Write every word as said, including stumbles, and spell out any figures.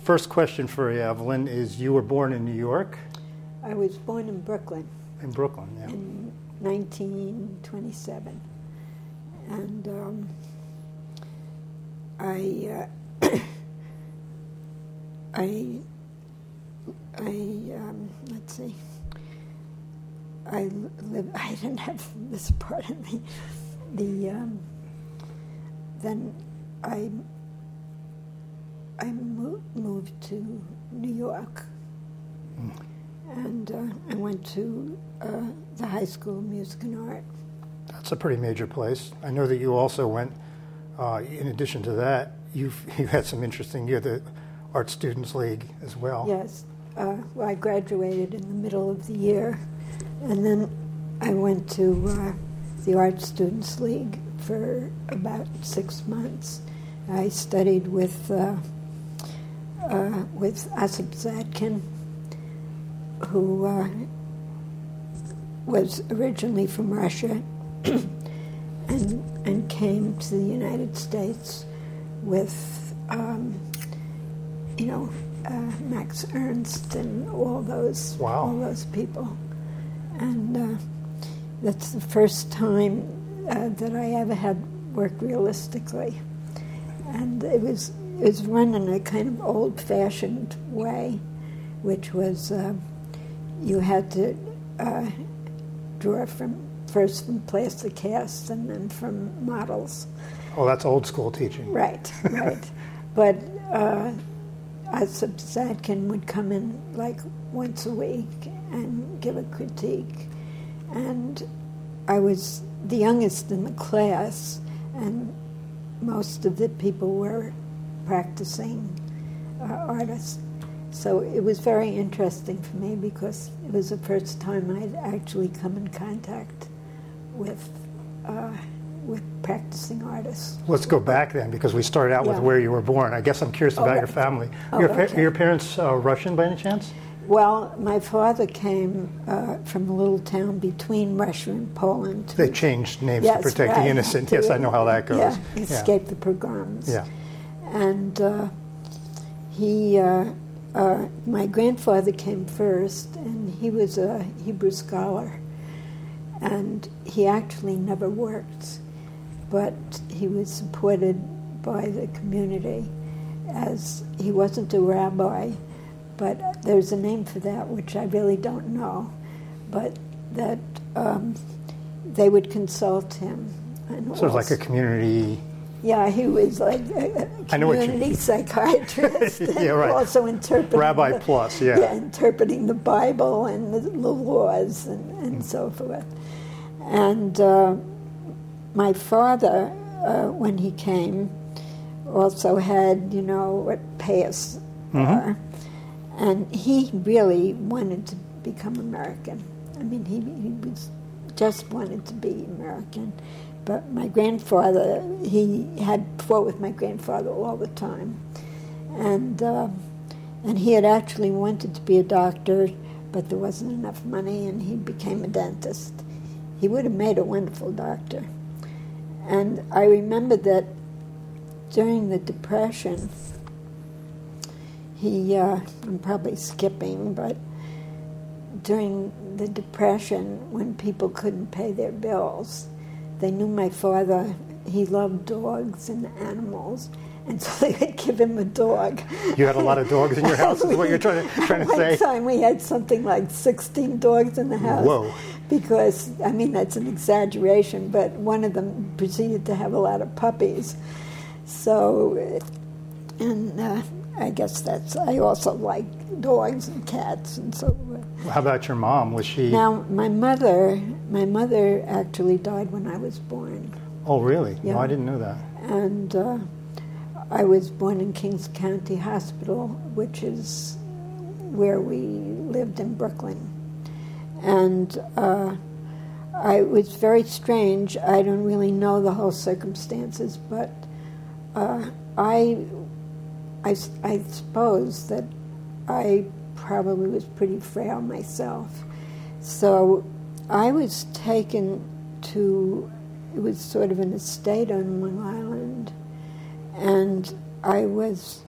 first question for you, Evelyn, is you were born in New York? I was born in Brooklyn. In Brooklyn, yeah. In nineteen twenty-seven. And um, I, uh, I, I, um, let's see, I live, I didn't have this part of the, the, um, then I, I moved, moved to New York. Mm. And uh, I went to uh, the High School of Music and Art. That's a pretty major place. I know that you also went, uh, in addition to that, you've, you had some interesting, you had the Art Students League as well. Yes. Uh, well, I graduated in the middle of the year, and then I went to uh, the Art Students League for about six months. I studied with, uh, uh, with Asif Zadkin, who uh, was originally from Russia and and came to the United States with, um, you know, uh, Max Ernst and all those wow. all those people, and uh, that's the first time uh, that I ever had work realistically, and it was it was run in a kind of old-fashioned way, which was. Uh, You had to uh, draw from first from plaster casts and then from models. Oh, that's old school teaching. Right, right. But uh, Asif Zadkin would come in like once a week and give a critique. And I was the youngest in the class, and most of the people were practicing uh, artists. So it was very interesting for me because it was the first time I'd actually come in contact with uh, with practicing artists. Let's go back then, because we started out yeah. with where you were born. I guess I'm curious about oh, your family. Oh, your, pa- okay. your parents uh, Russian by any chance? Well, my father came uh, from a little town between Russia and Poland. They changed names yes, to protect right, the innocent. to, Yes, I know how that goes. Yeah, yeah. escape the pogroms. Yeah. And uh, he... Uh, Uh, my grandfather came first, and he was a Hebrew scholar, and he actually never worked, but he was supported by the community, as he wasn't a rabbi, but there's a name for that, which I really don't know, but that um, they would consult him. And so it was like a community... Yeah, he was like a community psychiatrist, and yeah, right. also interpreting Rabbi the, plus, yeah. yeah, interpreting the Bible and the, the laws and, and mm. so forth. And uh, my father, uh, when he came, also had, you know, what payas mm-hmm. are, and he really wanted to become American. I mean, he, he was just wanted to be American. But my grandfather, he had fought with my grandfather all the time. And uh, and he had actually wanted to be a doctor, but there wasn't enough money, and he became a dentist. He would have made a wonderful doctor. And I remember that during the Depression, he, uh, I'm probably skipping, but during the Depression, when people couldn't pay their bills, they knew my father, he loved dogs and animals, and so they would give him a dog. You had a lot of dogs in your house, is what you're trying to, trying to At say? one time we had something like sixteen dogs in the house. Whoa. Because, I mean, that's an exaggeration, but one of them proceeded to have a lot of puppies. So, and uh, I guess that's, I also like dogs and cats and so forth. How about your mom? Was she... Now, my mother, my mother actually died when I was born. Oh, really? Yeah. No, I didn't know that. And uh, I was born in Kings County Hospital, which is where we lived in Brooklyn. And uh, I, it was very strange. I don't really know the whole circumstances, but uh, I, I, I suppose that I probably was pretty frail myself. So I was taken to, it was sort of an estate on Long Island, and I was